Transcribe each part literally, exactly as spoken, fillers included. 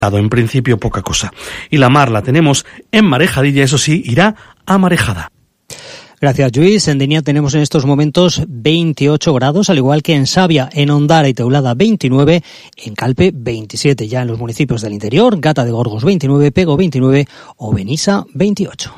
En principio poca cosa. Y la mar la tenemos en marejadilla, eso sí, irá amarejada. Gracias, Lluís. En Denia tenemos en estos momentos veintiocho grados, al igual que en Savia, en Ondara y Teulada veintinueve, en Calpe veintisiete. Ya en los municipios del interior, Gata de Gorgos veintinueve, Pego veintinueve o Benissa veintiocho.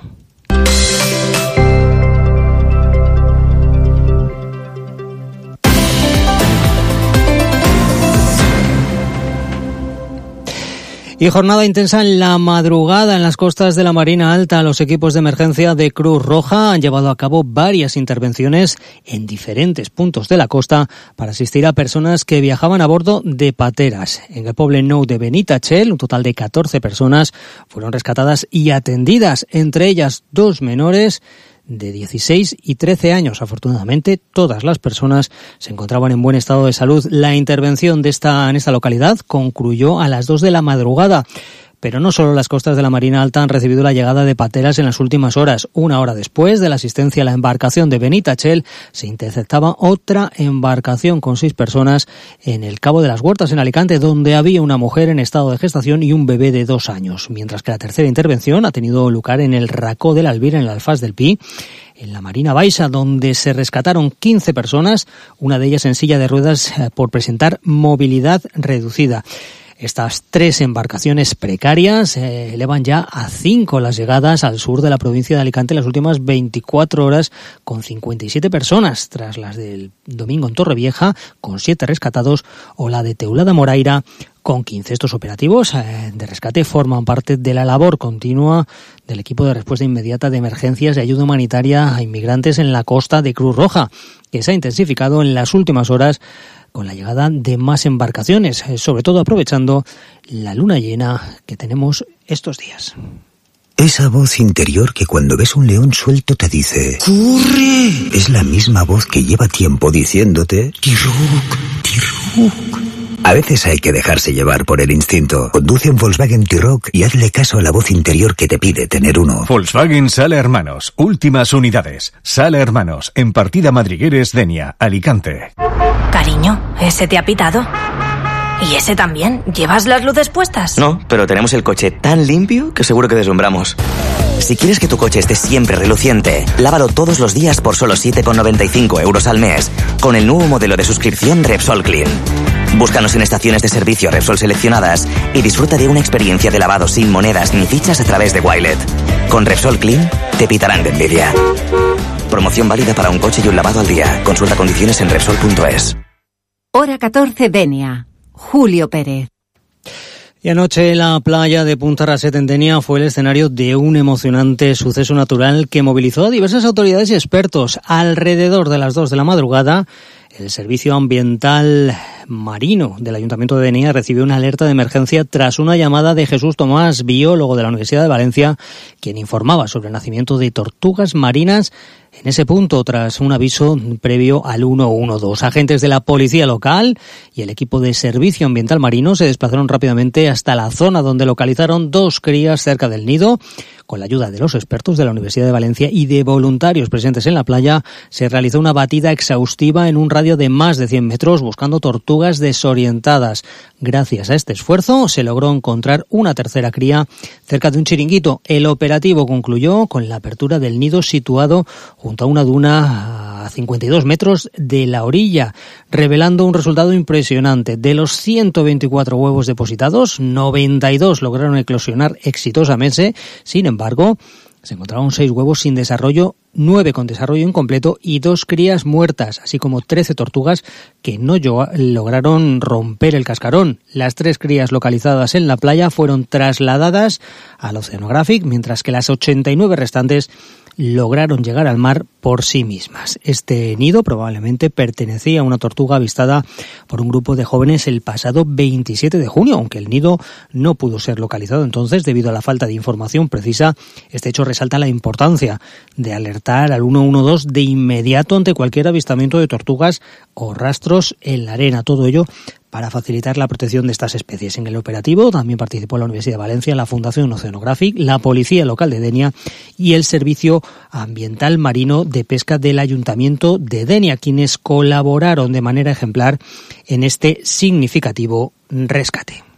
Y jornada intensa en la madrugada en las costas de la Marina Alta. Los equipos de emergencia de Cruz Roja han llevado a cabo varias intervenciones en diferentes puntos de la costa para asistir a personas que viajaban a bordo de pateras. En el Poble Nou de Benitachell, un total de catorce personas fueron rescatadas y atendidas, entre ellas dos menores de dieciséis y trece años. Afortunadamente, todas las personas se encontraban en buen estado de salud. La intervención de esta, en esta localidad concluyó a las dos de la madrugada. Pero no solo las costas de la Marina Alta han recibido la llegada de pateras en las últimas horas. Una hora después de la asistencia a la embarcación de Benitachell, se interceptaba otra embarcación con seis personas en el Cabo de las Huertas, en Alicante, donde había una mujer en estado de gestación y un bebé de dos años. Mientras que la tercera intervención ha tenido lugar en el Racó del Albir, en el Alfaz del Pi, en la Marina Baixa, donde se rescataron quince personas, una de ellas en silla de ruedas por presentar movilidad reducida. Estas tres embarcaciones precarias eh, elevan ya a cinco las llegadas al sur de la provincia de Alicante en las últimas veinticuatro horas, con cincuenta y siete personas, tras las del domingo en Torrevieja, con siete rescatados, o la de Teulada Moraira, con quince. Estos operativos eh, de rescate forman parte de la labor continua del equipo de respuesta inmediata de emergencias y ayuda humanitaria a inmigrantes en la costa de Cruz Roja, que se ha intensificado en las últimas horas con la llegada de más embarcaciones, sobre todo aprovechando la luna llena que tenemos estos días. Esa voz interior que cuando ves un león suelto te dice ¡corre! Es la misma voz que lleva tiempo diciéndote ¡Tiruk, Tiruk! A veces hay que dejarse llevar por el instinto. Conduce un Volkswagen T-Roc y hazle caso a la voz interior que te pide tener uno. Volkswagen Sala Hermanos, últimas unidades. Sala Hermanos, en Partida Madrigueres, Denia, Alicante. Cariño, ¿ese te ha pitado? ¿Y ese también? ¿Llevas las luces puestas? No, pero tenemos el coche tan limpio que seguro que deslumbramos. Si quieres que tu coche esté siempre reluciente, lávalo todos los días por solo siete con noventa y cinco euros al mes, con el nuevo modelo de suscripción Repsol Clean. Búscanos en estaciones de servicio Repsol seleccionadas y disfruta de una experiencia de lavado sin monedas ni fichas a través de Wilet. Con Repsol Clean, te pitarán de envidia. Promoción válida para un coche y un lavado al día. Consulta condiciones en Repsol punto es. Hora catorce, Denia. Julio Pérez. Y anoche la playa de Punta Raset en Denia fue el escenario de un emocionante suceso natural que movilizó a diversas autoridades y expertos. Alrededor de las dos de la madrugada, el Servicio Ambiental Marino del Ayuntamiento de Denia recibió una alerta de emergencia tras una llamada de Jesús Tomás, biólogo de la Universidad de Valencia, quien informaba sobre el nacimiento de tortugas marinas en ese punto, tras un aviso previo al ciento doce. Agentes de la policía local y el equipo de Servicio Ambiental Marino se desplazaron rápidamente hasta la zona donde localizaron dos crías cerca del nido. Con la ayuda de los expertos de la Universidad de Valencia y de voluntarios presentes en la playa, se realizó una batida exhaustiva en un radio de más de cien metros buscando tortugas desorientadas. Gracias a este esfuerzo se logró encontrar una tercera cría cerca de un chiringuito. El operativo concluyó con la apertura del nido situado junto a una duna a cincuenta y dos metros de la orilla, revelando un resultado impresionante. De los ciento veinticuatro huevos depositados, noventa y dos lograron eclosionar exitosamente. Sin embargo, se encontraron seis huevos sin desarrollo, nueve con desarrollo incompleto y dos crías muertas, así como trece tortugas que no lograron romper el cascarón. Las tres crías localizadas en la playa fueron trasladadas al Oceanographic, mientras que las ochenta y nueve restantes lograron llegar al mar por sí mismas. Este nido probablemente pertenecía a una tortuga avistada por un grupo de jóvenes el pasado veintisiete de junio, aunque el nido no pudo ser localizado entonces debido a la falta de información precisa. Este hecho resalta la importancia de alertar al ciento doce de inmediato ante cualquier avistamiento de tortugas o rastros en la arena. Todo ello para facilitar la protección de estas especies. En el operativo también participó la Universidad de Valencia, la Fundación Oceanographic, la Policía Local de Denia y el Servicio Ambiental Marino de Pesca del Ayuntamiento de Denia, quienes colaboraron de manera ejemplar en este significativo rescate.